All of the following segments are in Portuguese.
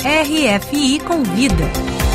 RFI Convida.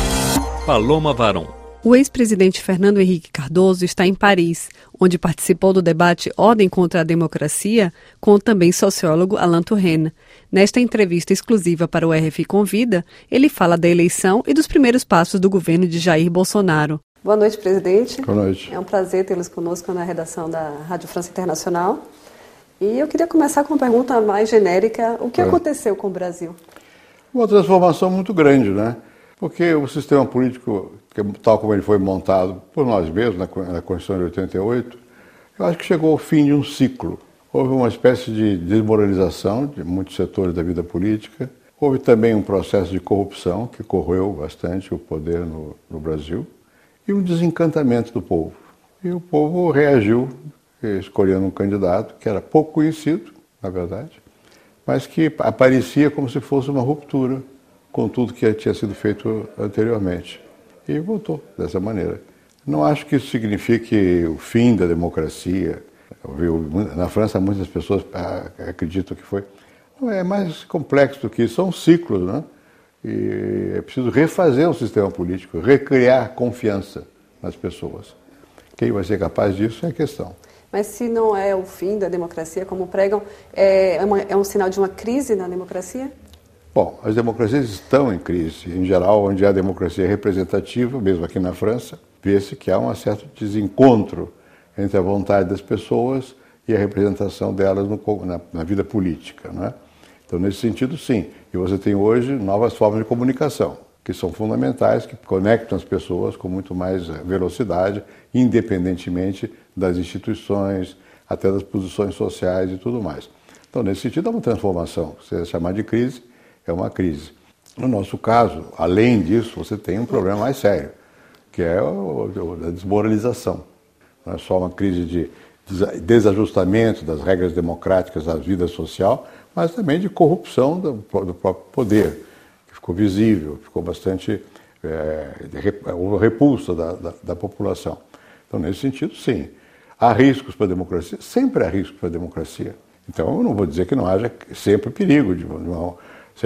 Paloma Varon. O ex-presidente Fernando Henrique Cardoso está em Paris, onde participou do debate Ordem contra a Democracia com o também sociólogo Alain Touraine. Nesta entrevista exclusiva para o RFI Convida, ele fala da eleição e dos primeiros passos do governo de Jair Bolsonaro. Boa noite, presidente. Boa noite. É um prazer tê-los conosco na redação da Rádio França Internacional. E eu queria começar com uma pergunta mais genérica. O que aconteceu com o Brasil? Uma transformação muito grande, né? Porque o sistema político, tal como ele foi montado por nós mesmos, na Constituição de 88, eu acho que chegou ao fim de um ciclo. Houve uma espécie de desmoralização de muitos setores da vida política. Houve também um processo de corrupção que corroeu bastante o poder no Brasil. E um desencantamento do povo. E o povo reagiu escolhendo um candidato que era pouco conhecido, na verdade, mas que aparecia como se fosse uma ruptura com tudo que tinha sido feito anteriormente. E votou dessa maneira. Não acho que isso signifique o fim da democracia. Na França, muitas pessoas acreditam que foi. Não, é mais complexo do que isso. São ciclos, né? E é preciso refazer o sistema político, recriar confiança nas pessoas. Quem vai ser capaz disso é a questão. Mas se não é o fim da democracia, como pregam, é um sinal de uma crise na democracia? Bom, as democracias estão em crise. Em geral, onde há democracia representativa, mesmo aqui na França, vê-se que há um certo desencontro entre a vontade das pessoas e a representação delas na vida política, não é? Então, nesse sentido, sim. E você tem hoje novas formas de comunicação, que são fundamentais, que conectam as pessoas com muito mais velocidade, independentemente das instituições, até das posições sociais e tudo mais. Então, nesse sentido, é uma transformação. Se chamar de crise, é uma crise. No nosso caso, além disso, você tem um problema mais sério, que é a desmoralização. Não é só uma crise de desajustamento das regras democráticas da vida social, mas também de corrupção do próprio poder, que ficou visível, ficou bastante repulsa da população. Então, nesse sentido, sim. Há riscos para a democracia? Sempre há riscos para a democracia. Então, eu não vou dizer que não haja sempre perigo de uma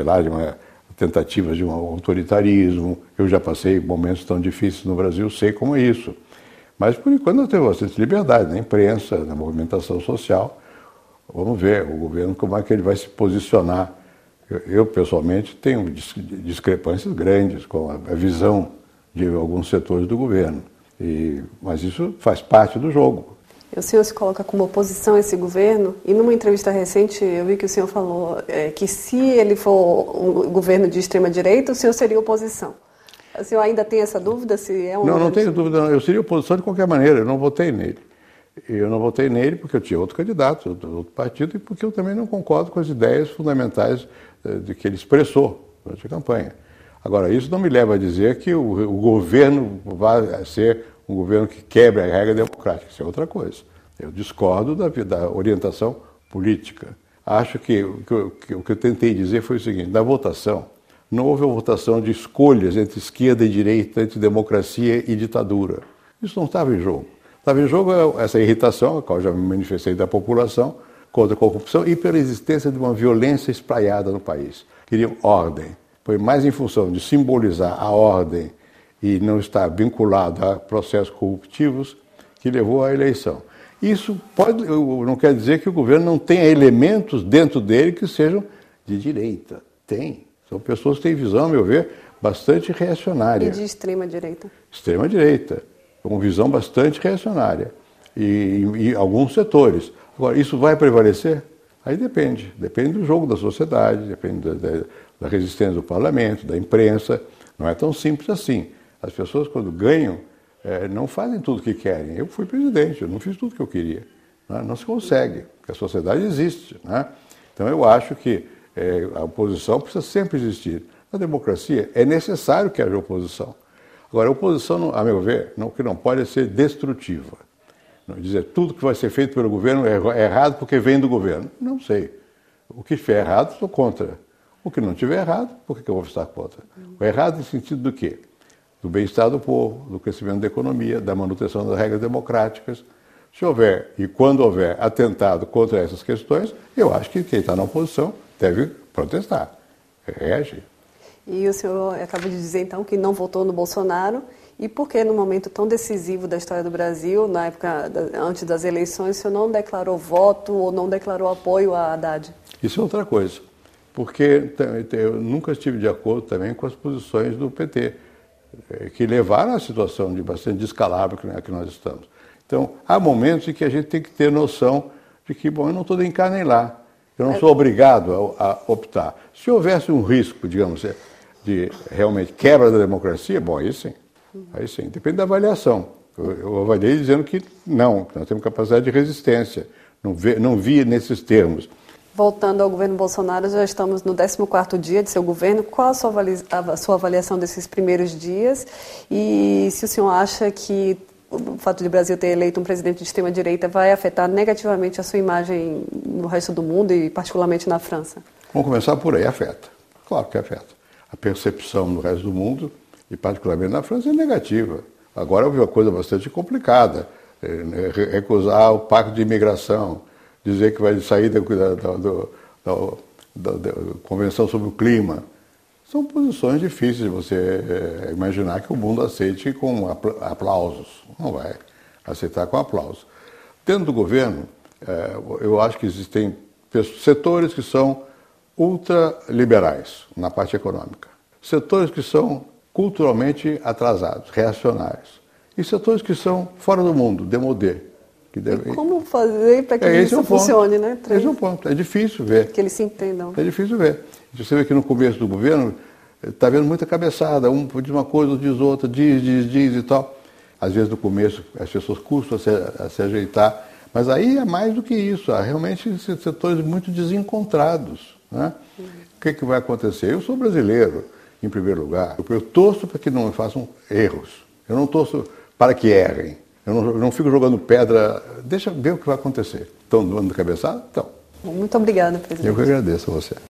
tentativa de um autoritarismo. Eu já passei momentos tão difíceis no Brasil, sei como é isso. Mas, por enquanto, nós temos bastante liberdade na imprensa, na movimentação social. Vamos ver o governo como é que ele vai se posicionar. Eu pessoalmente, tenho discrepâncias grandes com a visão de alguns setores do governo. Mas isso faz parte do jogo. O senhor se coloca como oposição a esse governo, e numa entrevista recente eu vi que o senhor falou que se ele for um governo de extrema-direita, o senhor seria oposição. O senhor ainda tem essa dúvida? Se é não tenho dúvida. Eu seria oposição de qualquer maneira, eu não votei nele. Eu não votei nele porque eu tinha outro candidato, outro partido, e porque eu também não concordo com as ideias fundamentais de que ele expressou durante a campanha. Agora, isso não me leva a dizer que o governo vai ser um governo que quebre a regra democrática. Isso é outra coisa. Eu discordo da orientação política. Acho que o que eu tentei dizer foi o seguinte: da votação, não houve uma votação de escolhas entre esquerda e direita, entre democracia e ditadura. Isso não estava em jogo. Estava em jogo essa irritação, a qual eu já me manifestei, da população contra a corrupção e pela existência de uma violência espraiada no país. Queriam ordem. Foi mais em função de simbolizar a ordem e não estar vinculado a processos corruptivos que levou à eleição. Isso não quer dizer que o governo não tenha elementos dentro dele que sejam de direita. Tem. São pessoas que têm visão, a meu ver, bastante reacionária. E de extrema-direita? Extrema-direita. Com visão bastante reacionária. E alguns setores. Agora, isso vai prevalecer? Aí depende. Depende do jogo da sociedade, depende da resistência do parlamento, da imprensa. Não é tão simples assim. As pessoas, quando ganham, não fazem tudo o que querem. Eu fui presidente, eu não fiz tudo o que eu queria. Não se consegue, porque a sociedade existe. Né? Então, eu acho que a oposição precisa sempre existir. Na democracia, é necessário que haja oposição. Agora, a oposição, a meu ver, que não pode ser destrutiva. Não dizer tudo que vai ser feito pelo governo é errado porque vem do governo. Não sei. O que estiver errado, estou contra. O que não estiver errado, por que eu vou estar contra? O errado no sentido do quê? Do bem-estar do povo, do crescimento da economia, da manutenção das regras democráticas. Se houver, e quando houver, atentado contra essas questões, eu acho que quem está na oposição deve protestar, reagir. E o senhor acaba de dizer, então, que não votou no Bolsonaro. E por que, num momento tão decisivo da história do Brasil, na época antes das eleições, o senhor não declarou voto ou não declarou apoio a Haddad? Isso é outra coisa, porque eu nunca estive de acordo também com as posições do PT, que levaram à situação de bastante descalabro que nós estamos. Então, há momentos em que a gente tem que ter noção de que, bom, eu não estou nem cá nem lá, eu não sou obrigado a optar. Se houvesse um risco, digamos, de realmente quebra da democracia, bom, aí sim, depende da avaliação. Eu avaliei dizendo que não, nós temos capacidade de resistência, não vi nesses termos. Voltando ao governo Bolsonaro, já estamos no 14º dia de seu governo. Qual a sua avaliação desses primeiros dias? E se o senhor acha que o fato de o Brasil ter eleito um presidente de extrema-direita vai afetar negativamente a sua imagem no resto do mundo e particularmente na França? Vamos começar por aí, afeta. Claro que afeta. A percepção no resto do mundo, e particularmente na França, é negativa. Agora houve uma coisa bastante complicada, recusar o pacto de imigração, dizer que vai sair da Convenção sobre o Clima. São posições difíceis de você imaginar que o mundo aceite com aplausos. Não vai aceitar com aplausos. Dentro do governo, eu acho que existem setores que são ultraliberais na parte econômica, setores que são culturalmente atrasados, reacionários, e setores que são fora do mundo, démodé. E como fazer para que isso funcione, né? Esse é um ponto. É difícil ver. Que eles se entendam. É difícil ver. Você vê que no começo do governo está vendo muita cabeçada. Um diz uma coisa, outro diz outra, diz e tal. Às vezes no começo as pessoas custam a se ajeitar. Mas aí é mais do que isso. Há realmente setores muito desencontrados. Né? O que vai acontecer? Eu sou brasileiro, em primeiro lugar. Eu torço para que não façam erros. Eu não torço para que errem. Eu não fico jogando pedra, deixa ver o que vai acontecer. Estão dando cabeçada? Então. Muito obrigada, presidente. Eu que agradeço a você.